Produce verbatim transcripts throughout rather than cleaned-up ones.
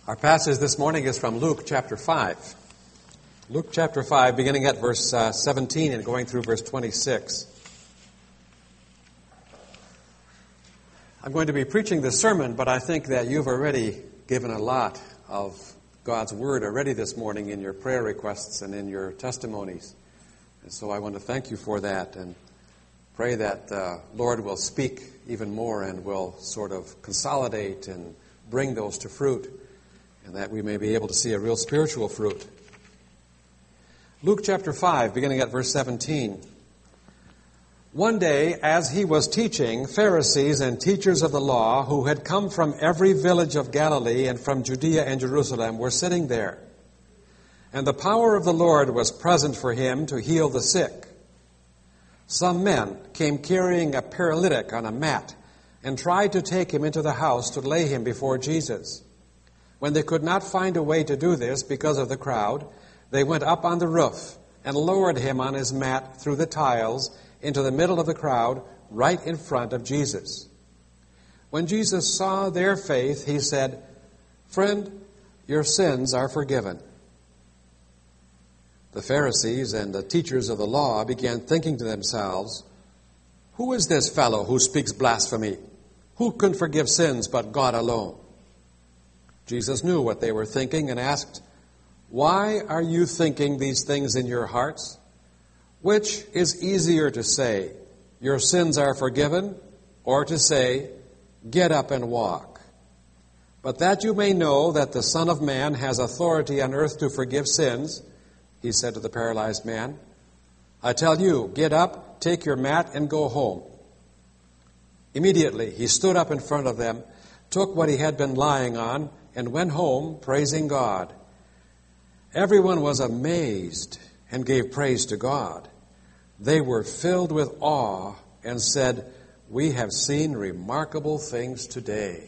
Our passage this morning is from Luke chapter five. Luke chapter five, beginning at verse uh, seventeen and going through verse twenty-six. I'm going to be preaching this sermon, but I think that you've already given a lot of God's Word already this morning in your prayer requests and in your testimonies. And so I want to thank you for that and pray that the Lord will speak even more and will sort of consolidate and bring those to fruit, and that we may be able to see a real spiritual fruit. Luke chapter five, beginning at verse seventeen. One day, as he was teaching, Pharisees and teachers of the law, who had come from every village of Galilee and from Judea and Jerusalem, were sitting there. And the power of the Lord was present for him to heal the sick. Some men came carrying a paralytic on a mat and tried to take him into the house to lay him before Jesus. When they could not find a way to do this because of the crowd, they went up on the roof and lowered him on his mat through the tiles into the middle of the crowd, right in front of Jesus. When Jesus saw their faith, he said, "Friend, your sins are forgiven." The Pharisees and the teachers of the law began thinking to themselves, "Who is this fellow who speaks blasphemy? Who can forgive sins but God alone?" Jesus knew what they were thinking and asked, "Why are you thinking these things in your hearts? Which is easier to say, 'Your sins are forgiven,' or to say, 'Get up and walk'? But that you may know that the Son of Man has authority on earth to forgive sins," he said to the paralyzed man, "I tell you, get up, take your mat, and go home." Immediately he stood up in front of them, took what he had been lying on, and went home, praising God. Everyone was amazed and gave praise to God. They were filled with awe and said, "We have seen remarkable things today."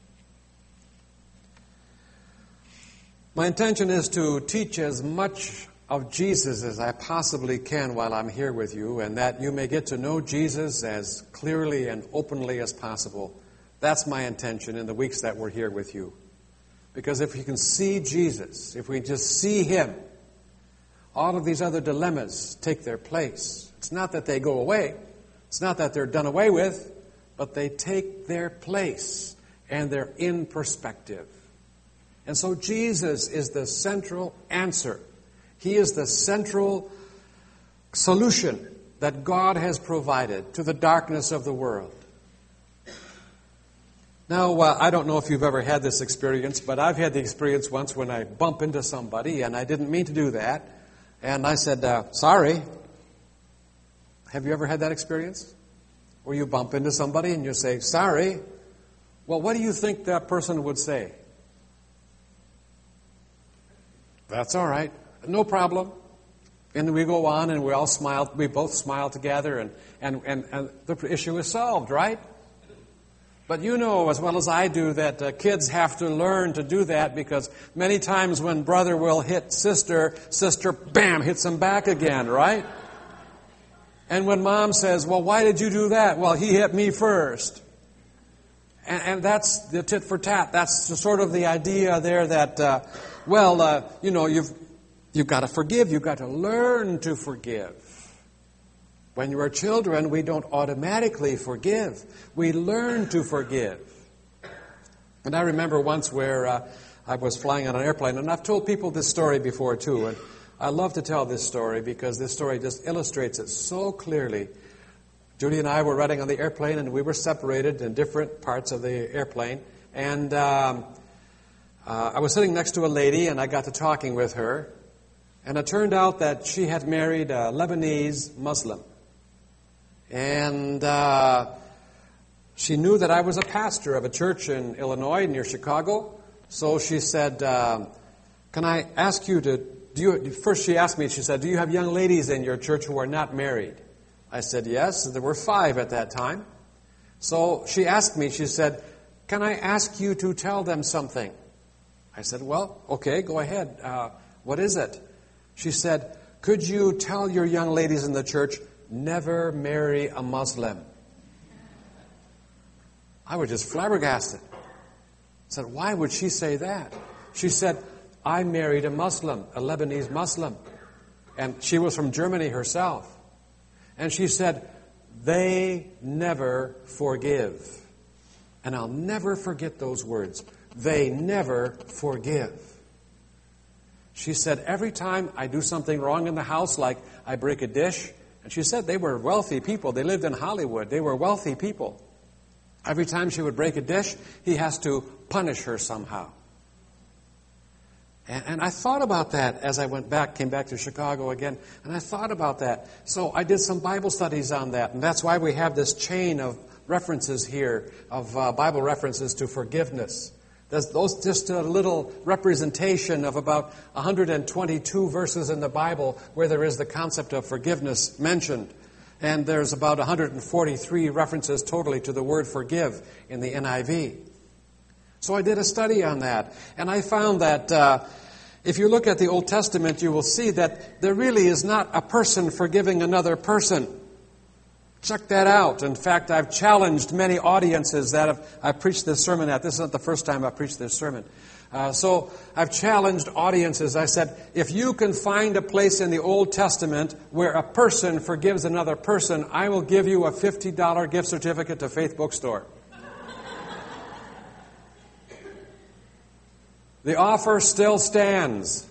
My intention is to teach as much of Jesus as I possibly can while I'm here with you, and that you may get to know Jesus as clearly and openly as possible. That's my intention in the weeks that we're here with you. Because if you can see Jesus, if we just see Him, all of these other dilemmas take their place. It's not that they go away. It's not that they're done away with, but they take their place and they're in perspective. And so Jesus is the central answer. He is the central solution that God has provided to the darkness of the world. Now, uh, I don't know if you've ever had this experience, but I've had the experience once when I bump into somebody, and I didn't mean to do that. And I said, uh, sorry. Have you ever had that experience? Where you bump into somebody and you say, sorry. Well, what do you think that person would say? That's all right. No problem. And we go on and we all smile. We both smile together, and, and, and, and the issue is solved, right? But you know as well as I do that uh, kids have to learn to do that, because many times when brother will hit sister, sister, bam, hits him back again, right? And when mom says, well, why did you do that? Well, he hit me first. And, and that's the tit for tat. That's the, sort of the idea there that, uh, well, uh, you know, you've, you've got to forgive. You've got to learn to forgive. When you are children, we don't automatically forgive. We learn to forgive. And I remember once where uh, I was flying on an airplane, and I've told people this story before too, and I love to tell this story because this story just illustrates it so clearly. Judy and I were riding on the airplane, and we were separated in different parts of the airplane. And um, uh, I was sitting next to a lady, and I got to talking with her. And it turned out that she had married a Lebanese Muslim. And uh, she knew that I was a pastor of a church in Illinois near Chicago. So she said, uh, can I ask you to, do you, first she asked me, she said, do you have young ladies in your church who are not married? I said, yes. There were five at that time. So she asked me, she said, can I ask you to tell them something? I said, well, okay, go ahead. Uh, what is it? She said, could you tell your young ladies in the church, never marry a Muslim? I was just flabbergasted. I said, why would she say that? She said, I married a Muslim, a Lebanese Muslim. And she was from Germany herself. And she said, they never forgive. And I'll never forget those words. They never forgive. She said, every time I do something wrong in the house, like I break a dish, and she said they were wealthy people. They lived in Hollywood. They were wealthy people. Every time she would break a dish, he has to punish her somehow. And, and I thought about that as I went back, came back to Chicago again, and I thought about that. So I did some Bible studies on that, and that's why we have this chain of references here, of uh, Bible references to forgiveness. There's those just a little representation of about one hundred twenty-two verses in the Bible where there is the concept of forgiveness mentioned. And there's about one hundred forty-three references totally to the word forgive in the N I V. So I did a study on that. And I found that uh, if you look at the Old Testament, you will see that there really is not a person forgiving another person. Check that out. In fact, I've challenged many audiences that have, I've preached this sermon at. This isn't the first time I've preached this sermon. Uh, so I've challenged audiences. I said, if you can find a place in the Old Testament where a person forgives another person, I will give you a fifty dollars gift certificate to Faith Bookstore. The offer still stands.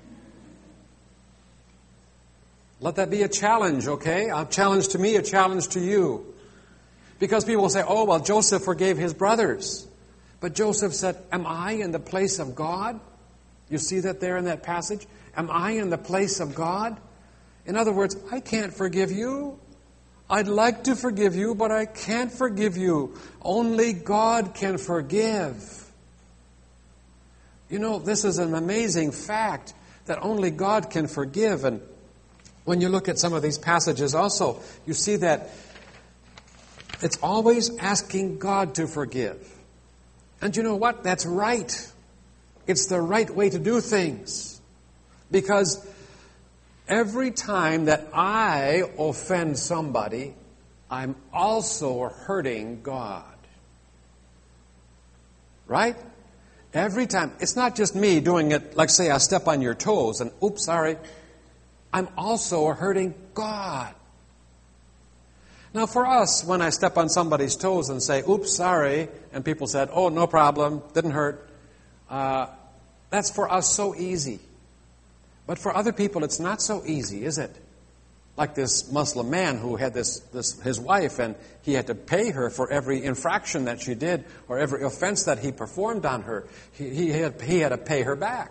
Let that be a challenge, okay? A challenge to me, a challenge to you. Because people will say, oh, well, Joseph forgave his brothers. But Joseph said, am I in the place of God? You see that there in that passage? Am I in the place of God? In other words, I can't forgive you. I'd like to forgive you, but I can't forgive you. Only God can forgive. You know, this is an amazing fact that only God can forgive. And when you look at some of these passages also, you see that it's always asking God to forgive. And you know what? That's right. It's the right way to do things. Because every time that I offend somebody, I'm also hurting God. Right? Every time. It's not just me doing it, like say I step on your toes and, oops, sorry. I'm also hurting God. Now for us, when I step on somebody's toes and say, oops, sorry, and people said, oh, no problem, didn't hurt, uh, that's for us so easy. But for other people, it's not so easy, is it? Like this Muslim man who had this, this his wife, and he had to pay her for every infraction that she did or every offense that he performed on her. He, he, had, he had to pay her back.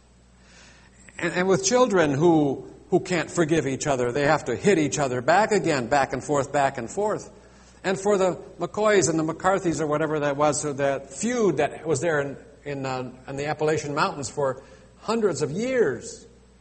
And, and with children who, who can't forgive each other, they have to hit each other back again, back and forth, back and forth. And for the McCoys and the McCarthys or whatever that was, so that feud that was there in, in, uh, in the Appalachian Mountains for hundreds of years.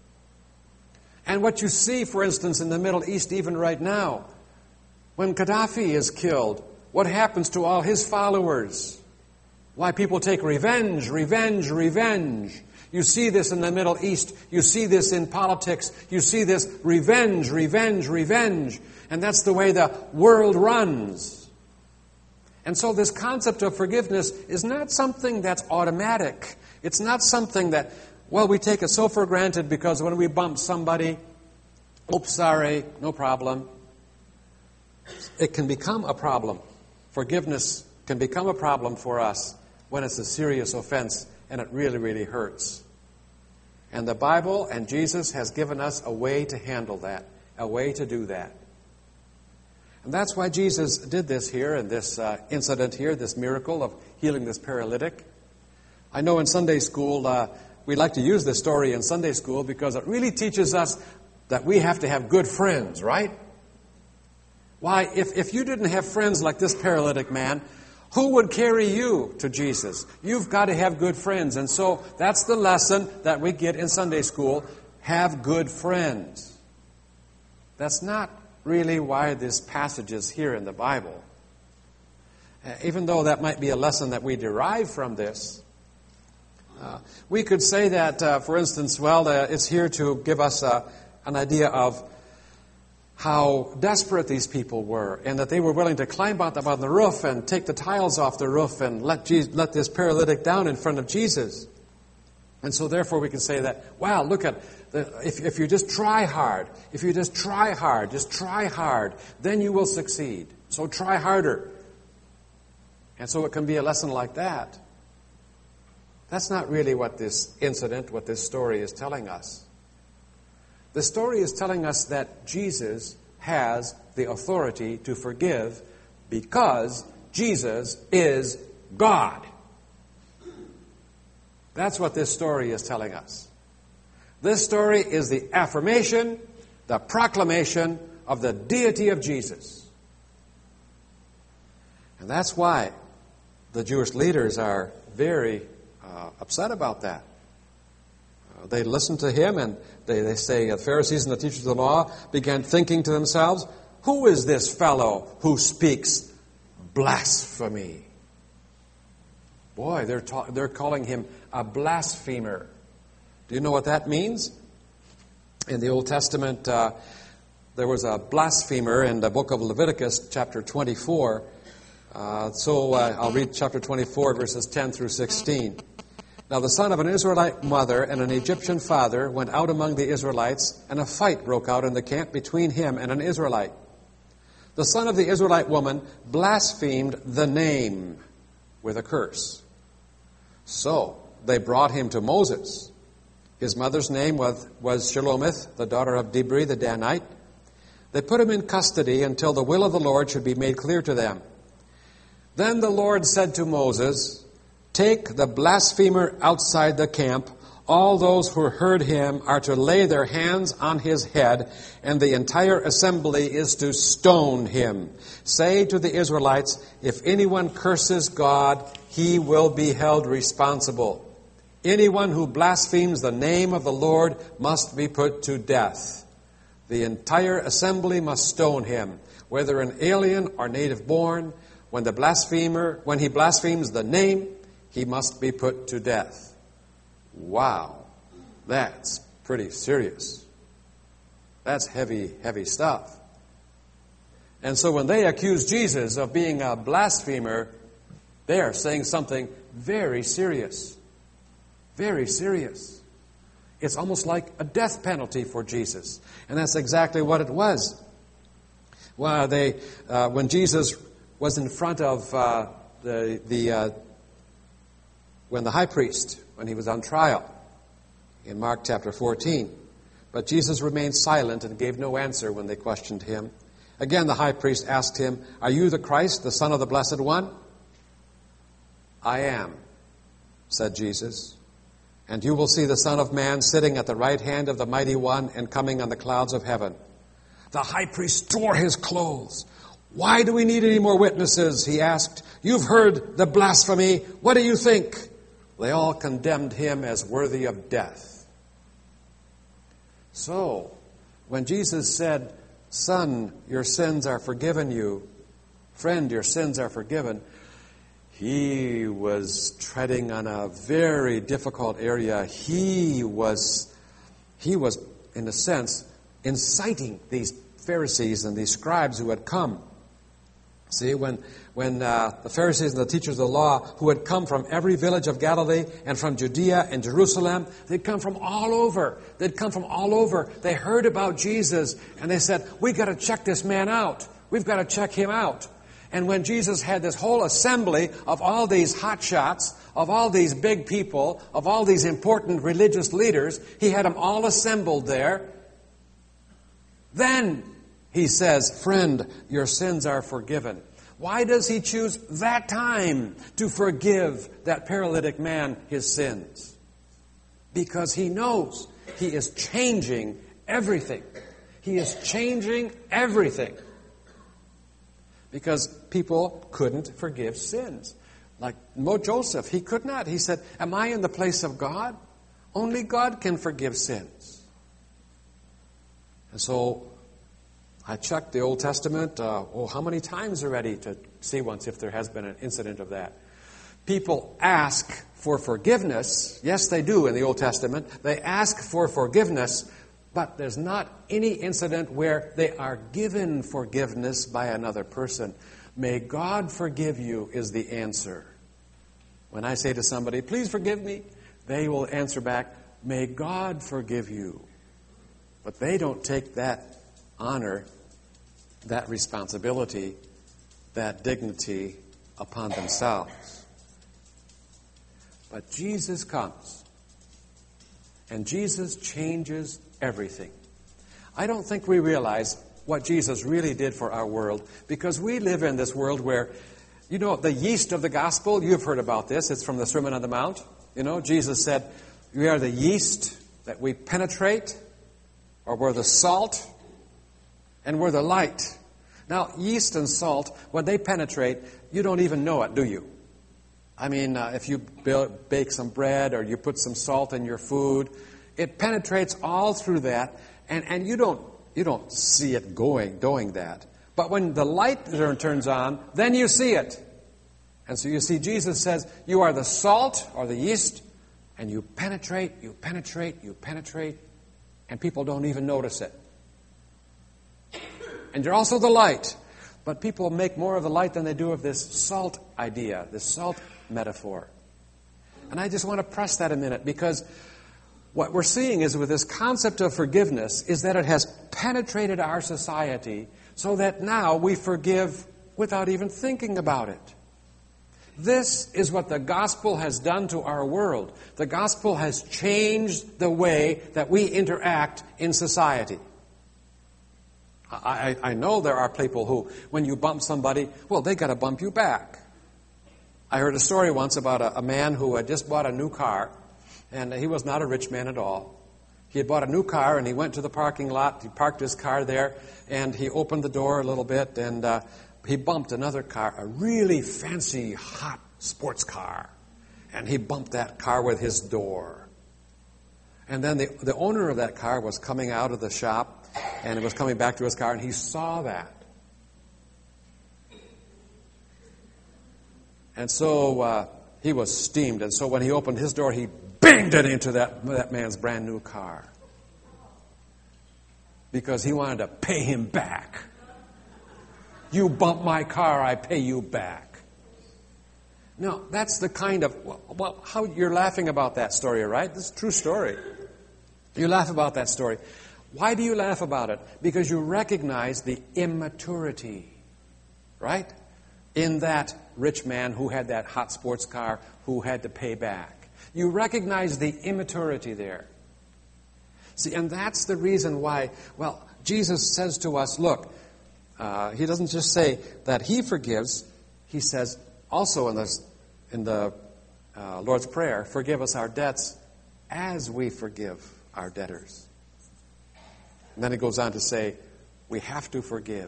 And what you see, for instance, in the Middle East even right now, when Gaddafi is killed, what happens to all his followers? Why people take revenge, revenge, revenge. You see this in the Middle East. You see this in politics. You see this revenge, revenge, revenge. And that's the way the world runs. And so this concept of forgiveness is not something that's automatic. It's not something that, well, we take it so for granted because when we bump somebody, oops, sorry, no problem. It can become a problem. Forgiveness can become a problem for us when it's a serious offense and it really, really hurts. And the Bible and Jesus has given us a way to handle that, a way to do that. And that's why Jesus did this here in this uh, incident here, this miracle of healing this paralytic. I know in Sunday school, uh, we like to use this story in Sunday school because it really teaches us that we have to have good friends, right? Why, if, if you didn't have friends like this paralytic man, who would carry you to Jesus? You've got to have good friends. And so that's the lesson that we get in Sunday school. Have good friends. That's not really why this passage is here in the Bible. Uh, even though that might be a lesson that we derive from this, uh, we could say that, uh, for instance, well, uh, it's here to give us uh, an idea of how desperate these people were, and that they were willing to climb up on the roof and take the tiles off the roof and let Jesus, let this paralytic down in front of Jesus. And so therefore we can say that, wow, look at, the, if, if you just try hard, if you just try hard, just try hard, then you will succeed. So try harder. And so it can be a lesson like that. That's not really what this incident, what this story is telling us. The story is telling us that Jesus has the authority to forgive because Jesus is God. That's what this story is telling us. This story is the affirmation, the proclamation of the deity of Jesus. And that's why the Jewish leaders are very uh, upset about that. Uh, they listen to him and they, they say, the Pharisees and the teachers of the law began thinking to themselves, who is this fellow who speaks blasphemy? Boy, they're, ta- they're calling him a blasphemer. Do you know what that means? In the Old Testament, uh, there was a blasphemer in the book of Leviticus, chapter twenty-four. Uh, so uh, I'll read chapter twenty-four, verses ten through sixteen. Now the son of an Israelite mother and an Egyptian father went out among the Israelites, and a fight broke out in the camp between him and an Israelite. The son of the Israelite woman blasphemed the name with a curse. So they brought him to Moses. His mother's name was, was Shelomith, the daughter of Dibri the Danite. They put him in custody until the will of the Lord should be made clear to them. Then the Lord said to Moses, take the blasphemer outside the camp. All those who heard him are to lay their hands on his head, and the entire assembly is to stone him. Say to the Israelites, if anyone curses God, he will be held responsible. Anyone who blasphemes the name of the Lord must be put to death. The entire assembly must stone him, whether an alien or native born. When the blasphemer, when he blasphemes the name, he must be put to death. Wow, that's pretty serious. That's heavy, heavy stuff. And so when they accuse Jesus of being a blasphemer, they are saying something very serious. Very serious. It's almost like a death penalty for Jesus. And that's exactly what it was. Well, they, uh, when Jesus was in front of uh, the, the uh, when the high priest, when he was on trial in Mark chapter fourteen. But Jesus remained silent and gave no answer when they questioned him. Again, the high priest asked him, are you the Christ, the Son of the Blessed One? I am, said Jesus. And you will see the Son of Man sitting at the right hand of the Mighty One and coming on the clouds of heaven. The high priest tore his clothes. Why do we need any more witnesses? He asked. You've heard the blasphemy. What do you think? They all condemned him as worthy of death. So, when Jesus said, son, your sins are forgiven you, friend, your sins are forgiven, he was treading on a very difficult area. He was, he was, in a sense, inciting these Pharisees and these scribes who had come. See, when when uh, the Pharisees and the teachers of the law, who had come from every village of Galilee and from Judea and Jerusalem, they'd come from all over. They'd come from all over. They heard about Jesus, and they said, we've got to check this man out. We've got to check him out. And when Jesus had this whole assembly of all these hotshots, of all these big people, of all these important religious leaders, he had them all assembled there. Then he says, friend, your sins are forgiven. Why does he choose that time to forgive that paralytic man his sins? Because he knows he is changing everything. He is changing everything. Because people couldn't forgive sins. Like Joseph, he could not. He said, am I in the place of God? Only God can forgive sins. And so I checked the Old Testament, uh, oh, how many times already to see once if there has been an incident of that. People ask for forgiveness. Yes, they do in the Old Testament. They ask for forgiveness, but there's not any incident where they are given forgiveness by another person. May God forgive you is the answer. When I say to somebody, please forgive me, they will answer back, may God forgive you. But they don't take that honor, that responsibility, that dignity upon themselves. But Jesus comes, and Jesus changes everything. I don't think we realize what Jesus really did for our world, because we live in this world where, you know, the yeast of the gospel, you've heard about this, it's from the Sermon on the Mount. You know, Jesus said, we are the yeast that we penetrate, or we're the salt, and we're the light. Now, yeast and salt, when they penetrate, you don't even know it, do you? I mean, uh, if you build, bake some bread or you put some salt in your food, it penetrates all through that, and, and you don't you don't see it going, doing that. But when the light turns on, then you see it. And so you see, Jesus says, you are the salt or the yeast, and you penetrate, you penetrate, you penetrate, and people don't even notice it. And you're also the light. But people make more of the light than they do of this salt idea, this salt metaphor. And I just want to press that a minute, because what we're seeing is with this concept of forgiveness is that it has penetrated our society so that now we forgive without even thinking about it. This is what the gospel has done to our world. The gospel has changed the way that we interact in society. I, I know there are people who, when you bump somebody, well, they got to bump you back. I heard a story once about a, a man who had just bought a new car, and he was not a rich man at all. He had bought a new car, and he went to the parking lot. He parked his car there, and he opened the door a little bit, and uh, he bumped another car, a really fancy, hot sports car. And he bumped that car with his door. And then the, the owner of that car was coming out of the shop, and it was coming back to his car, and he saw that. And so uh, he was steamed. And so when he opened his door, he banged it into that, that man's brand new car. Because he wanted to pay him back. You bump my car, I pay you back. No, that's the kind of, well, how you're laughing about that story, right? This is a true story. You laugh about that story. Why do you laugh about it? Because you recognize the immaturity, right? In that rich man who had that hot sports car who had to pay back. You recognize the immaturity there. See, and that's the reason why, well, Jesus says to us, look, uh, he doesn't just say that he forgives, he says also in, this, in the uh, Lord's Prayer, forgive us our debts as we forgive our debtors. And then he goes on to say, we have to forgive.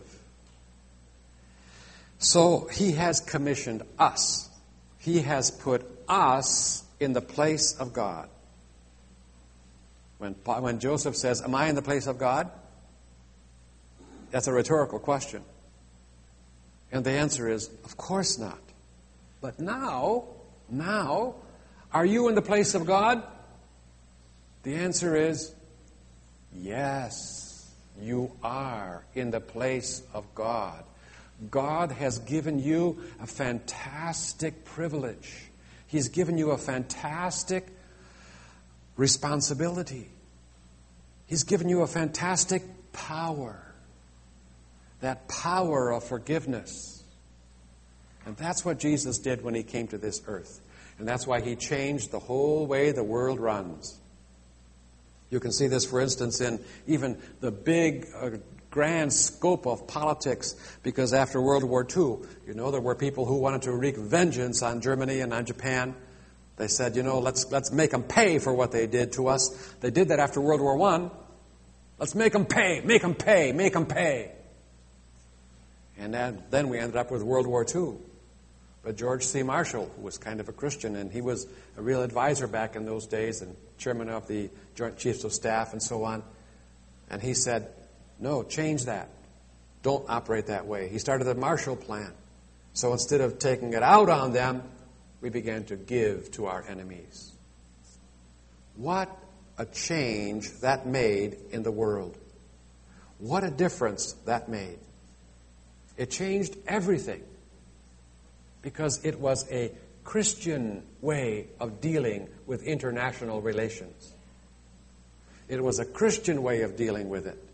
So he has commissioned us. He has put us in the place of God. When, when Joseph says, am I in the place of God? That's a rhetorical question. And the answer is, of course not. But now, now, are you in the place of God? The answer is, yes, you are in the place of God. God has given you a fantastic privilege. He's given you a fantastic responsibility. He's given you a fantastic power. That power of forgiveness. And that's what Jesus did when he came to this earth. And that's why he changed the whole way the world runs. You can see this, for instance, in even the big, uh, grand scope of politics, because after World War Two, you know, there were people who wanted to wreak vengeance on Germany and on Japan. They said, you know, let's let's make them pay for what they did to us. They did that after World War One. Let's make them pay, make them pay, make them pay. And then, then we ended up with World War Two. But George C. Marshall, who was kind of a Christian, and he was a real advisor back in those days, and chairman of the Joint Chiefs of Staff and so on, and he said, no, change that. Don't operate that way. He started the Marshall Plan. So instead of taking it out on them, we began to give to our enemies. What a change that made in the world. What a difference that made. It changed everything because it was a Christian way of dealing with international relations. It was a Christian way of dealing with it.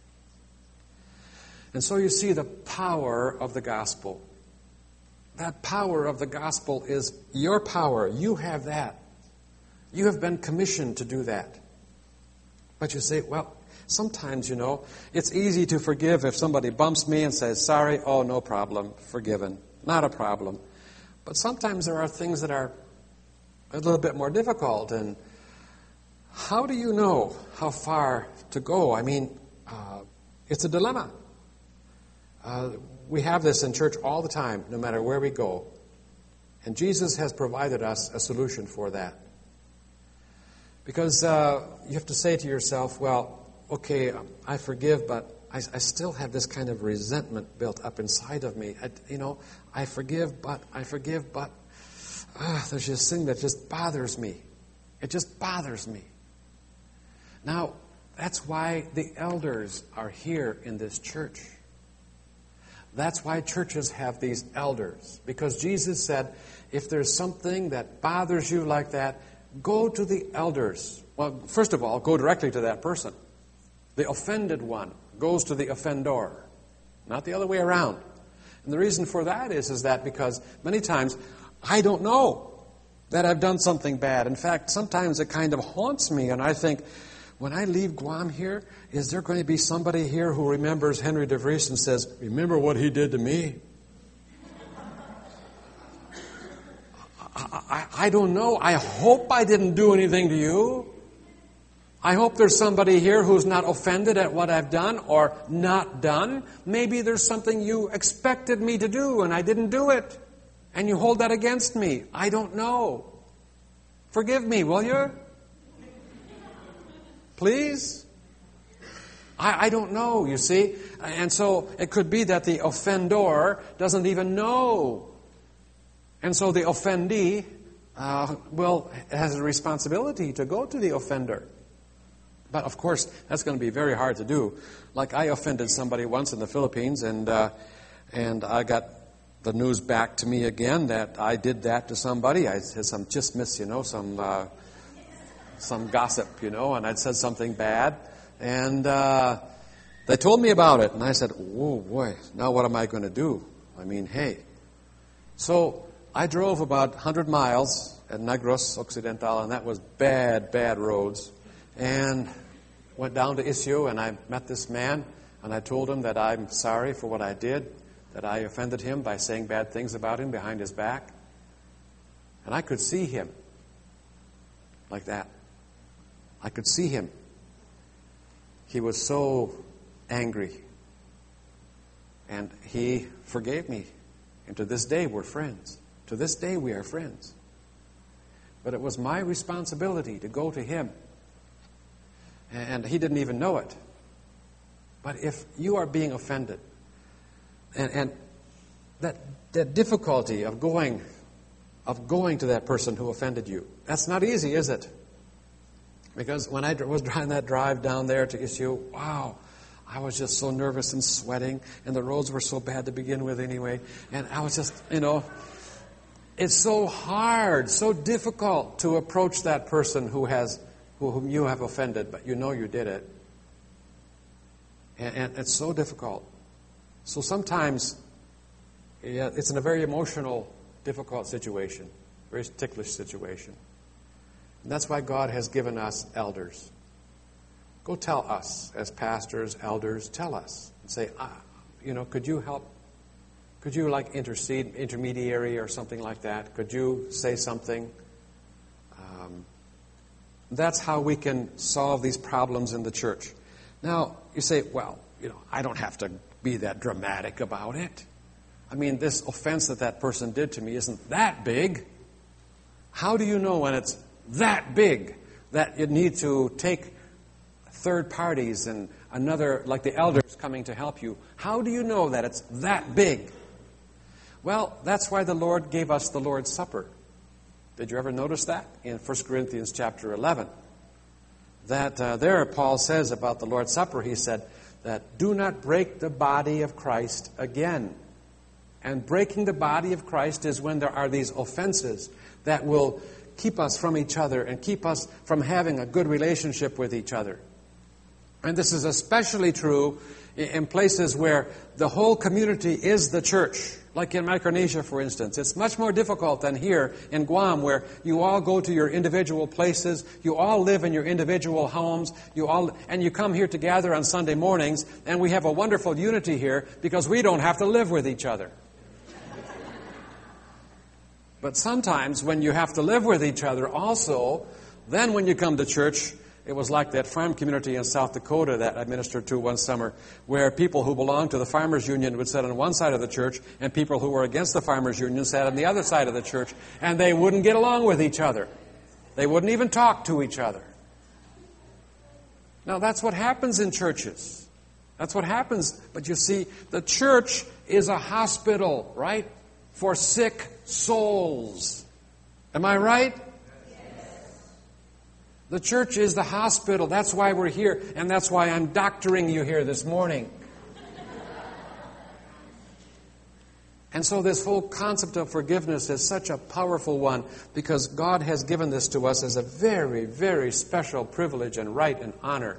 And so you see the power of the gospel. That power of the gospel is your power. You have that. You have been commissioned to do that. But you say, well, sometimes, you know, it's easy to forgive if somebody bumps me and says, sorry, oh, no problem, forgiven. Not a problem. But sometimes there are things that are a little bit more difficult. And how do you know how far to go? I mean, uh, it's a dilemma. Uh, we have this in church all the time, no matter where we go. And Jesus has provided us a solution for that. Because uh, you have to say to yourself, well, okay, I forgive, but I, I still have this kind of resentment built up inside of me. I, you know, I forgive, but I forgive, but uh, there's this thing that just bothers me. It just bothers me. Now, that's why the elders are here in this church. That's why churches have these elders. Because Jesus said, if there's something that bothers you like that, go to the elders. Well, first of all, go directly to that person. The offended one goes to the offender, not the other way around. And the reason for that is, is that because many times I don't know that I've done something bad. In fact, sometimes it kind of haunts me, and I think, when I leave Guam here, is there going to be somebody here who remembers Henry DeVries and says, remember what he did to me? I, I, I don't know. I hope I didn't do anything to you. I hope there's somebody here who's not offended at what I've done or not done. Maybe there's something you expected me to do and I didn't do it. And you hold that against me. I don't know. Forgive me, will you? Please? I, I don't know, you see. And so it could be that the offender doesn't even know. And so the offendee uh, will has a responsibility to go to the offender. But of course, that's going to be very hard to do. Like I offended somebody once in the Philippines, and uh, and I got the news back to me again that I did that to somebody. I had some chismis, you know, some... Uh, some gossip, you know, and I'd said something bad. And uh, they told me about it. And I said, whoa, boy, now what am I going to do? I mean, hey. So I drove about one hundred miles at Negros Occidental, and that was bad, bad roads. And went down to Isio, and I met this man, and I told him that I'm sorry for what I did, that I offended him by saying bad things about him behind his back. And I could see him like that. I could see him. He was so angry. And he forgave me. And to this day, we're friends. To this day, we are friends. But it was my responsibility to go to him. And he didn't even know it. But if you are being offended, and, and that, that difficulty of going, of going to that person who offended you, that's not easy, is it? Because when I was driving that drive down there to Isio, wow, I was just so nervous and sweating, and the roads were so bad to begin with anyway. And I was just, you know, it's so hard, so difficult to approach that person who has, whom you have offended, but you know you did it. And, and it's so difficult. So sometimes yeah, it's in a very emotional, difficult situation, very ticklish situation. And that's why God has given us elders. Go tell us, as pastors, elders, tell us. And say, ah, you know, could you help? Could you, like, intercede, intermediary or something like that? Could you say something? Um, that's how we can solve these problems in the church. Now, you say, well, you know, I don't have to be that dramatic about it. I mean, this offense that that person did to me isn't that big. How do you know when it's that big that you need to take third parties and another, like the elders coming to help you? How do you know that it's that big? Well, that's why the Lord gave us the Lord's Supper. Did you ever notice that? In First Corinthians chapter eleven. That uh, there Paul says about the Lord's Supper, he said that do not break the body of Christ again. And breaking the body of Christ is when there are these offenses that will keep us from each other and keep us from having a good relationship with each other. And this is especially true in places where the whole community is the church, like in Micronesia, for instance. It's much more difficult than here in Guam, where you all go to your individual places, you all live in your individual homes, you all, and you come here to gather on Sunday mornings, and we have a wonderful unity here because we don't have to live with each other. But sometimes when you have to live with each other also, then when you come to church, it was like that farm community in South Dakota that I ministered to one summer, where people who belonged to the Farmers Union would sit on one side of the church, and people who were against the Farmers Union sat on the other side of the church, and they wouldn't get along with each other. They wouldn't even talk to each other. Now, that's what happens in churches. That's what happens. But you see, the church is a hospital, right, for sick souls. Am I right? The church is the hospital. That's why we're here, and that's why I'm doctoring you here this morning. And so this whole concept of forgiveness is such a powerful one because God has given this to us as a very, very special privilege and right and honor.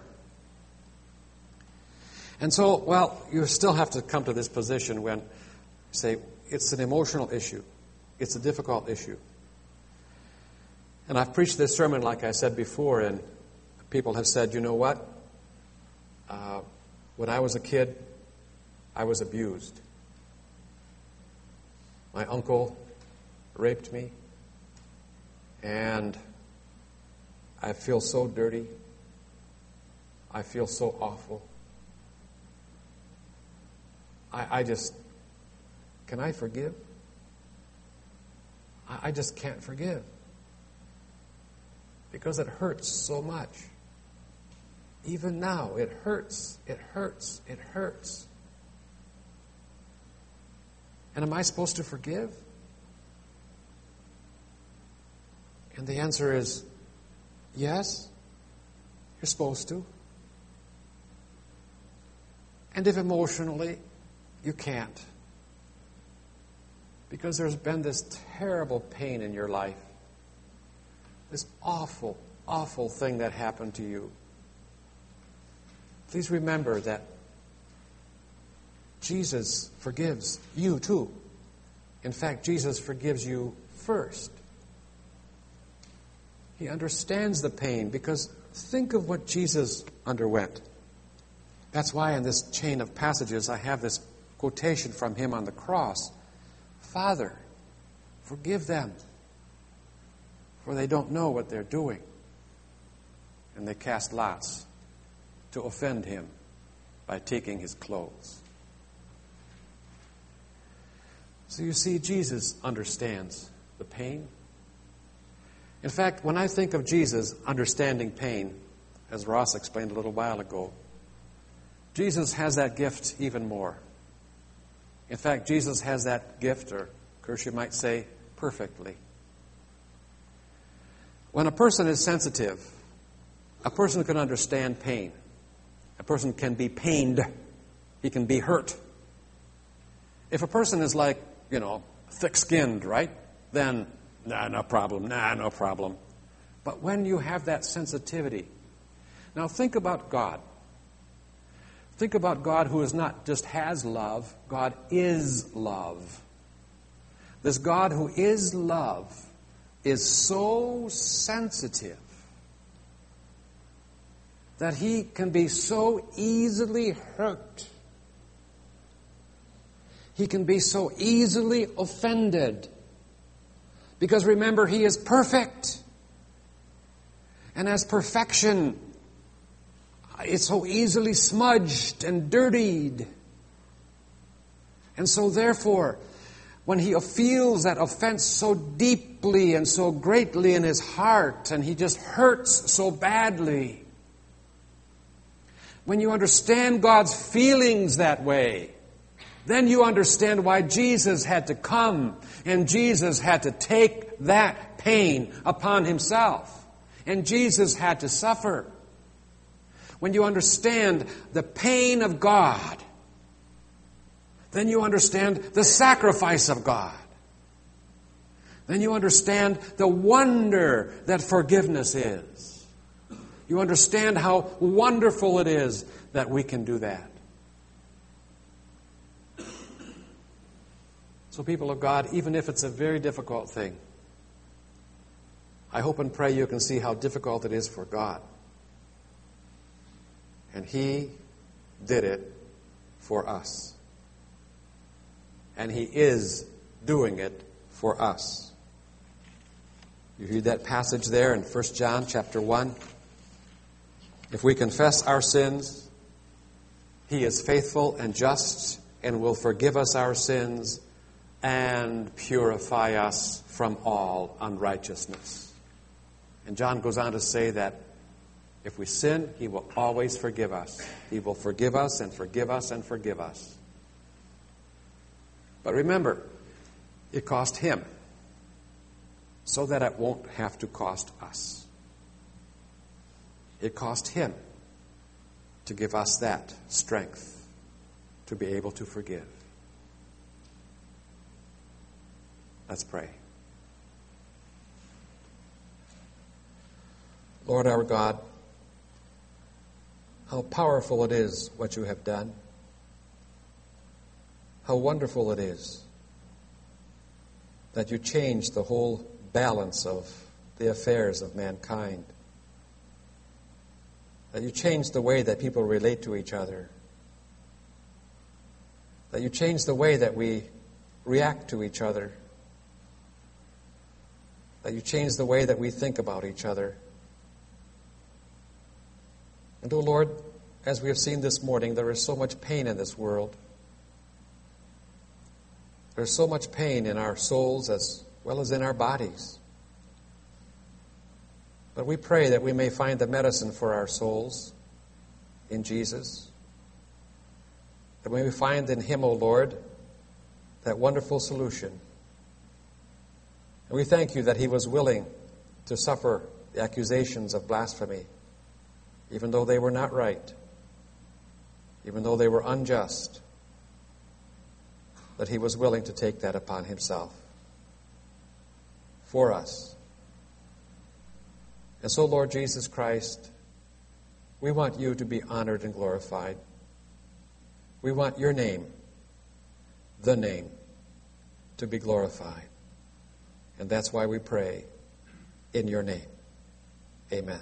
And so, well, you still have to come to this position when you say it's an emotional issue. It's a difficult issue. And I've preached this sermon, like I said before, and people have said, you know what? Uh, when I was a kid, I was abused. My uncle raped me, and I feel so dirty. I feel so awful. I, I just, can I forgive? I, I just can't forgive. Because it hurts so much. Even now, it hurts, it hurts, it hurts. And am I supposed to forgive? And the answer is, yes, you're supposed to. And if emotionally, you can't. Because there's been this terrible pain in your life. This awful, awful thing that happened to you. Please remember that Jesus forgives you too. In fact, Jesus forgives you first. He understands the pain because think of what Jesus underwent. That's why in this chain of passages I have this quotation from him on the cross. Father, forgive them, for they don't know what they're doing. And they cast lots to offend him by taking his clothes. So you see, Jesus understands the pain. In fact, when I think of Jesus understanding pain, as Ross explained a little while ago, Jesus has that gift even more. In fact, Jesus has that gift, or of course you might say, perfectly. When a person is sensitive, a person can understand pain. A person can be pained. He can be hurt. If a person is like, you know, thick-skinned, right? Then, nah, no problem, nah, no problem. But when you have that sensitivity, now think about God. Think about God who is not just has love, God is love. This God who is love is so sensitive that he can be so easily hurt. He can be so easily offended. Because remember, he is perfect. And as perfection, it's so easily smudged and dirtied. And so therefore, when he feels that offense so deeply and so greatly in his heart, and he just hurts so badly, when you understand God's feelings that way, then you understand why Jesus had to come and Jesus had to take that pain upon himself. And Jesus had to suffer. When you understand the pain of God, Then you understand the sacrifice of God. Then you understand the wonder that forgiveness is. You understand how wonderful it is that we can do that. So, people of God, even if it's a very difficult thing, I hope and pray you can see how difficult it is for God. And He did it for us. And He is doing it for us. You read that passage there in First John chapter one. If we confess our sins, He is faithful and just and will forgive us our sins and purify us from all unrighteousness. And John goes on to say that if we sin, He will always forgive us. He will forgive us and forgive us and forgive us. But remember, it cost Him so that it won't have to cost us. It cost Him to give us that strength to be able to forgive. Let's pray. Lord our God, how powerful it is what you have done. How wonderful it is that you changed the whole balance of the affairs of mankind. That you changed the way that people relate to each other. That you changed the way that we react to each other. That you changed the way that we think about each other. And, oh Lord, as we have seen this morning, there is so much pain in this world. There's so much pain in our souls as well as in our bodies. But we pray that we may find the medicine for our souls in Jesus. That we may find in Him, O Lord, that wonderful solution. And we thank you that He was willing to suffer the accusations of blasphemy, even though they were not right, even though they were unjust, that He was willing to take that upon Himself for us. And so, Lord Jesus Christ, we want you to be honored and glorified. We want your name, the name, to be glorified. And that's why we pray in your name. Amen.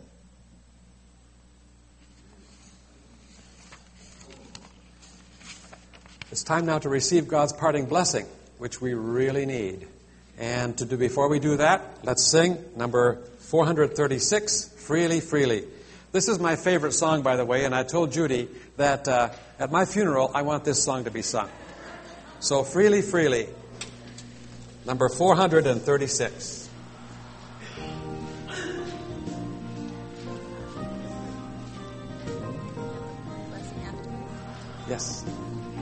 It's time now to receive God's parting blessing, which we really need. And to do, before we do that, let's sing number four thirty-six, Freely, Freely. This is my favorite song, by the way, and I told Judy that uh, at my funeral, I want this song to be sung. So, Freely, Freely, number four thirty-six. Yes.